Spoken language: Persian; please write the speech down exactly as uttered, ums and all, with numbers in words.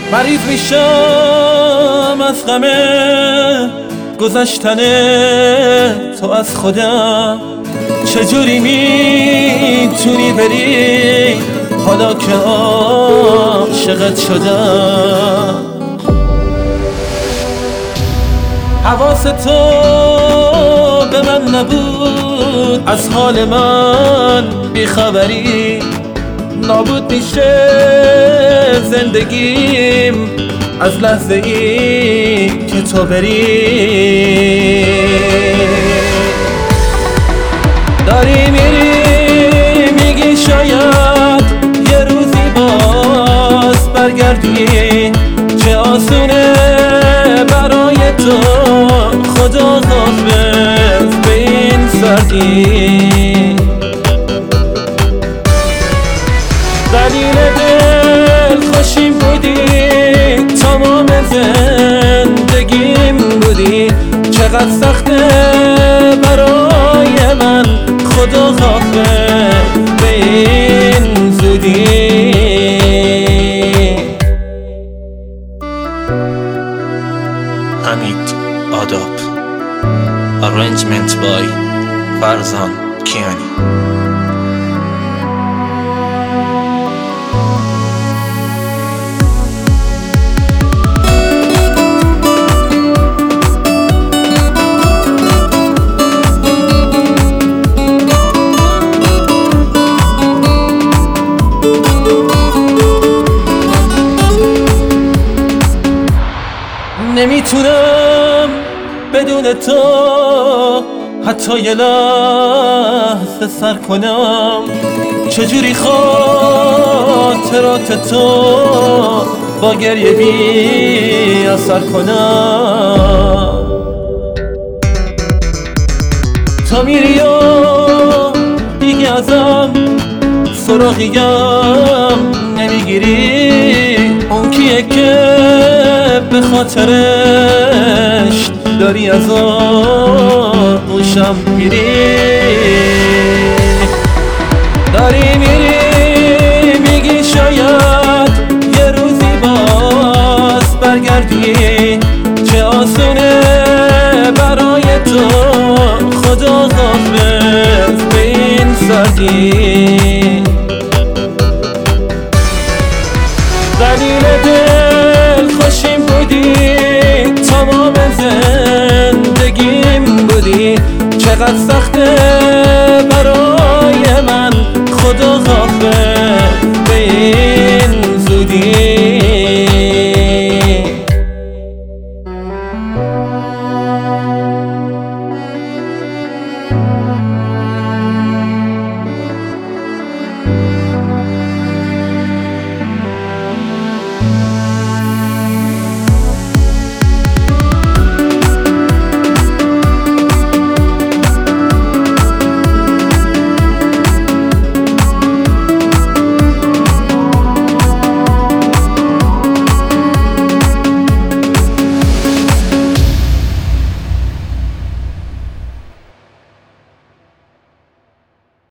مریض میشم از غم گذشتن تو از خودم. چجوری میتونی بری حالا که عاشقت شدم؟ حواس تو به من نبود، از حال من بیخبری. نابود میشه زندگیم از لحظه ای که تو بری. داری میری میگی شاید یه روزی باز برگردی. چه آسونه برای تو خدا حافظ به این سردی. دلیل دل خوشیم بودی، تمام زندگیم بودی. چقدر سخته برای من خدا حافظ به این زودی. حمید آداب. Arrangement by فرزان کیانی. نمیتونم بدون تو حتی یه لحظه سر کنم. چجوری خاطرات تو با گریه بی اثر کنم؟ تا میری و دیگه ازم سراغیم نمیگیری. اون کیه که به خاطرش داری از آغوشم میری؟ داری میری میگی شاید یه روزی باز برگردی. چه آسونه برای تو خدا حافظ به این سردی. دلیل دل خوشیم بودی، تمام زندگیم بودی. چقدر سخته